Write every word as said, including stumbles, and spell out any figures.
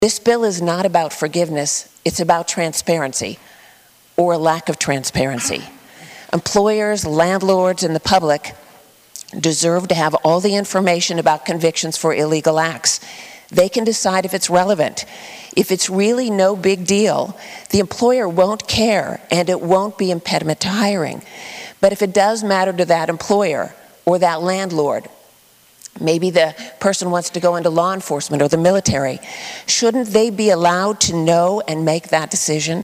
This bill is not about forgiveness, it's about transparency, or a lack of transparency. Employers, landlords, and the public deserve to have all the information about convictions for illegal acts. They can decide if it's relevant. If it's really no big deal, the employer won't care and it won't be impediment to hiring. But if it does matter to that employer or that landlord, maybe the person wants to go into law enforcement or the military, shouldn't they be allowed to know and make that decision?